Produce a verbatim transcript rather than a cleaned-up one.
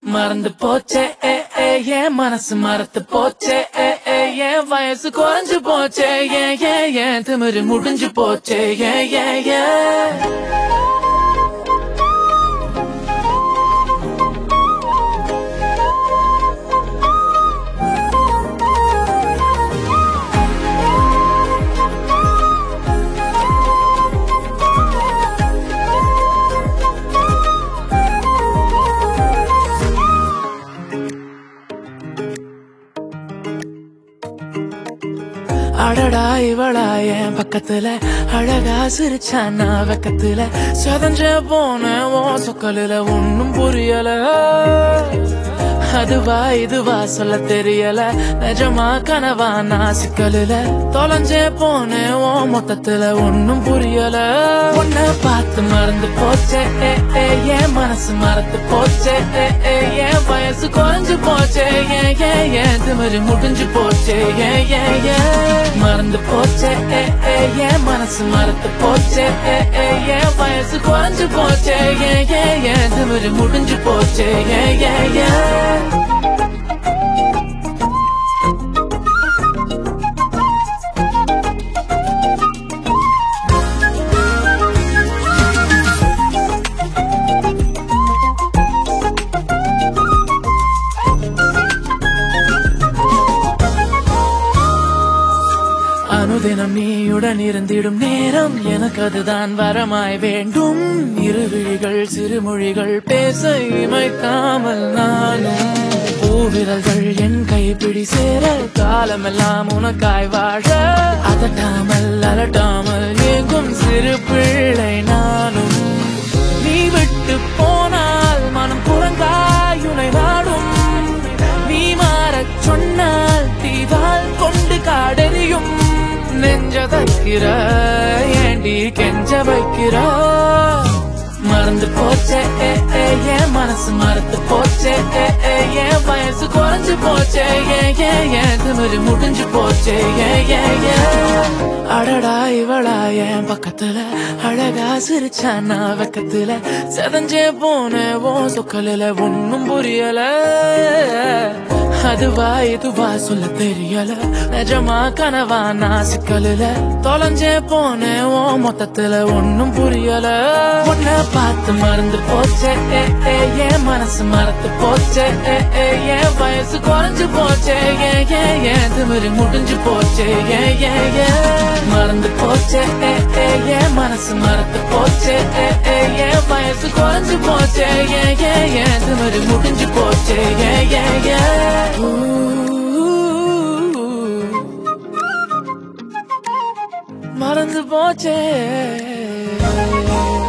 மறந்து போச்சே ஏ ஏ ஏன் மனசு மறந்து போச்சே ஏ ஏ ஏன் வயசு குறைஞ்சு போச்சே ஏ ஏ ஏன் திமிரு முடிஞ்சு போச்சே ஏ ஏ ஏ அடடா இவளா என் பக்கத்துல அழகா சிரிச்சானா வெக்கத்துல சதஞ்ச போன ஓ சொக்கலுல ஒன்னும் புரியல அதுவா இதுவா சொல்ல தெரியல நிஜமா கனவா நான் சிக்கலுல தொலைஞ்சே போன ஓ மொத்தத்துல ஒன்னும் புரியல உன்னை பார்த்து மறந்து போச்சே ஏ ஏ ஏன் மனசு மறந்து போச்சே ஏ ஏ ஏன் வயசு குறைஞ்சு போச்சே ஏ ஏ ஏன் திமிரு முடிஞ்சு போச்சே ஏ ஏ ஏ மறந்து போச்சே ஏ ஏ ஏன் மனசு மறந்து போச்சே ஏ ஏ ஏன் வயசு குறைஞ்சு போச்சே ஏ ஏ ஏன் திமிரு முடிஞ்சு போச்சே ஏ ஏ ஏ அனுதினம் நீயுடன் இருந்திடும் நேரம் எனக்கு அதுதான் வரமாய் வேண்டும் இருவிழிகள் சிறுமொழிகள் பேச இமைக்காமல் நானும் பூவிரல்கள் என் கைப்பிடி சேர காலமெல்லாம் உனக்காய் வாழ அதட்டாமல் அலட்டாமல் எங்கும் சிறு பிள்ளை நானும் நீ விட்டு போனால் மனம் புறங்காயுனை நாடும் நீ மாறச் சொன்னால் தீவால் கொண்டு காடெறியும் நெஞ்ச தைக்கிற ஏண்டி கெஞ்ச வைக்கிற மறந்து போச்சே ஏ ஏ ஏன் மனசு மறந்து போச்சே ஏ ஏ ஏன் வயசு குறைஞ்சு போச்சே ஏ ஏ ஏன் திமிரு முடிஞ்சு போச்சே ஏ ஏ ஏ அடடா இவளா என் பக்கத்துல அழகா சிரிச்சானா வெக்கத்துல செதஞ்சே போன ஓ சொக்கலுல ஒன்னும் புரியல அதுவா இதுவா சொல்ல தெரியல நிஜமா கனவா நான் சிக்கலுல தொலைஞ்சே போன ஓ மொத்தத்துல ஒன்னும் புரியல உன்னை பார்த்து மறந்து போச்சே ஏ ஏ ஏன் மனசு மறந்து போச்சே ஏ ஏ ஏன் வயசு குறைஞ்சு போச்சே ஏ ஏ ஏன் திமிரு முடிஞ்சு போச்சே ஏ ஏ ஏ மறந்து போச்சே ஏ ஏ ஏன் மனசு மறந்து போச்சே ஏ ஏ ஏன் வயசு குறைஞ்சு போச்சே ஏ ஏ ஏன் திமிரு முடிஞ்சு போச்சே ஏ ஏ ஏ மறந்து போச்சே